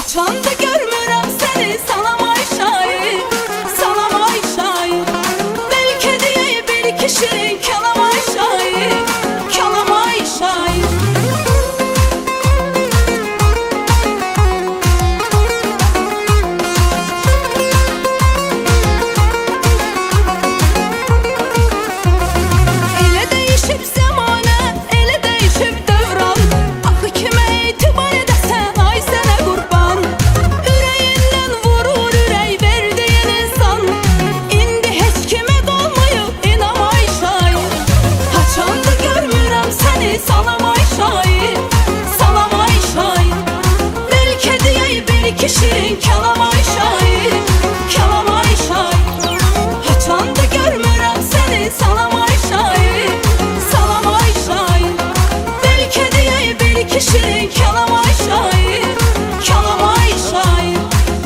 Haçanda görmürəm səni, salam ay şair, salam ay şair. Belki diye bir kişinin kelam ay şair, kelam ay şair. Ele değişip zamane, ele değişip devran. Axı kimə etibar edəsən, ay sənə qurban. Ürəyindən vurur ürək verdiyin insan. İndi heç kimə qalmayıb inam ay şair. Haçanda görmürəm səni, salam ay şair, salam ay şair. Belki deyək bir kişinin kəlam ay şair, kəlam ay şair. Haçanda görmürəm səni, salam ay şair, salam ay şair. Belki deyək bir kişinin kəlam ay şair, kəlam ay şair.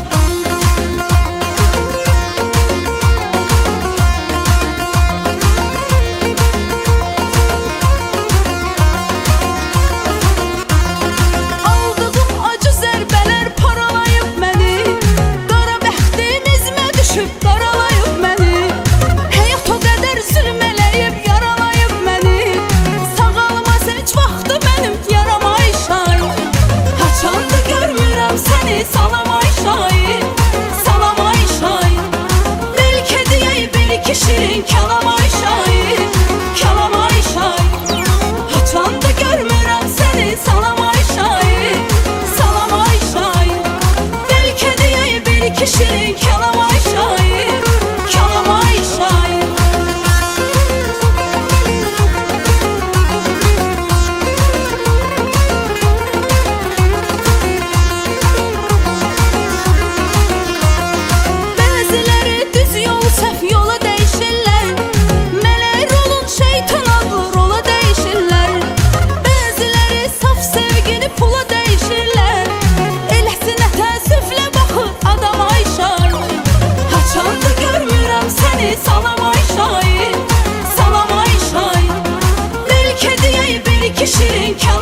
Aldığım acı zərbələr paralayıb məni. Qara bəxtim izmə düşüb qaralayıb məni. Həyat o qədər zülm eləyib yaralayıb məni. Sağalmaz heç vaxtı mənim yaram ay şair. Haçanda görmürəm səni, salam ay şair, salam ay şair. Belki deyək bir kişinin kəlam ay şair, kəlam ay şair. Haçanda görmürəm səni, salam ay şair, salam ay şair. Belki deyək bir kişinin kəlam ay şair, kəlam ay şair. Bəziləri düz yol, səhv yola dəyişirlər. Mələk rolun şeytan adlı rola dəyişirlər. Bəziləri saf sevgini pula dəyişirlər. Eləsinə təəssüflə baxır adam ay şair. Haçanda görmürəm səni, salam ay şair, salam ay şair. Belki deyək bir kişinin kəlam